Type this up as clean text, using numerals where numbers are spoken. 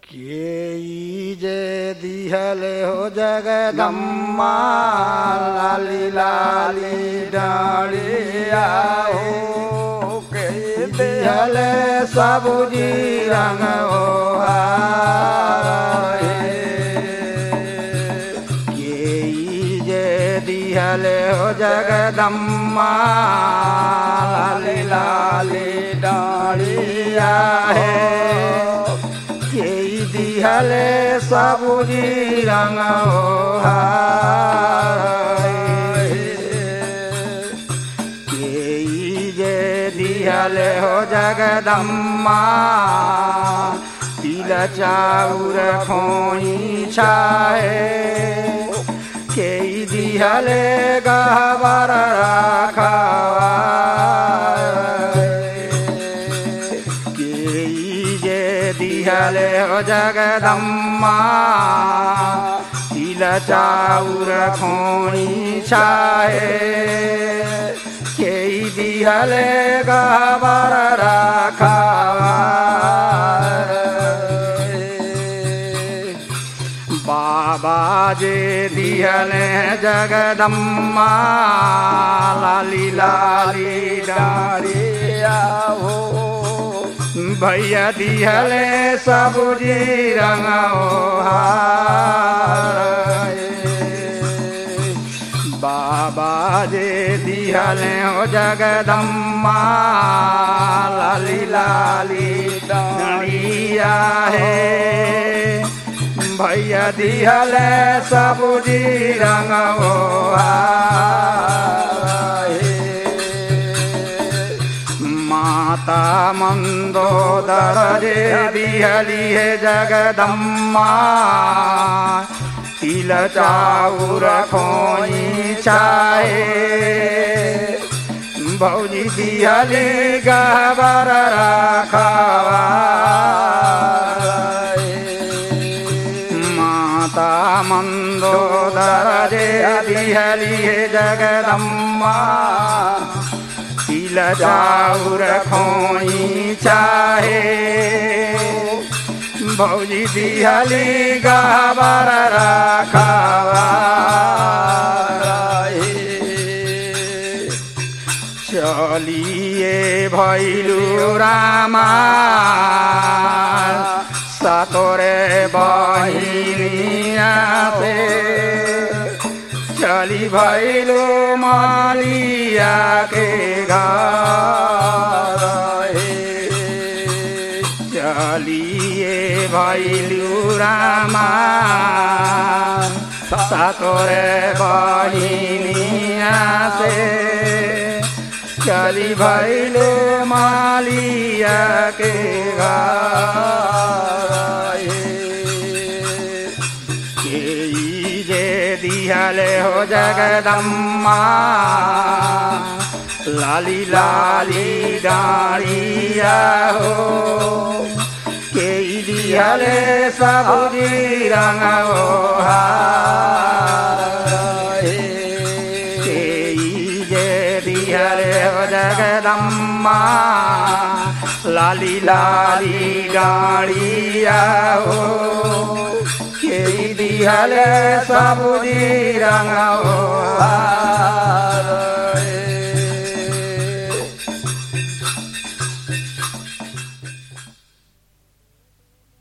के जे दिहले हो जगदम्मा लाली लाली डालिया हो के दिहले सबुजी रंग हो के जे दिहले हो जगदम्मा लाली लाली डालिया है दिहले सबुजी रंग हो जे दिहले हो जगदम्मा तिल चाउर खोई छाए के दिहले गहबर रखवा दिहले हो जगदम्मा तिल चाउर खोई छाए के दिहले गहबर रखवा बाबा जे दिहले जगदम्मा लाली लाली डालिया हो भैया दिहले सबुजी रंग बाबा जे दिहले हो जगदम्मा लाली लाली डालिया है भैया दिहले सबुजी रंग माता मंदोदर जे दिहली है जगदम्मा तिल चाउर खोई छाए भौजी दिहली गहबर रखवा माता मंदोदर जे दिहली है जगदम्मा तिल चाउर खोई छाए भौजी दिहली गहबर रखवा चलिए भैलू रामा सतोरे बहिनिया से चली भैलू मालिया के घर चलिए भैलू रामा सतोरे बहिनिया से चली भैलू मालिया के घर दिहले हो जगदम्मा लाली लाली डालिया हो के दिहले सबुजी रंग हो के जे दिहले हो जगदम्मा लाली लाली डालिया हो के दिहले सबुजी रंग हो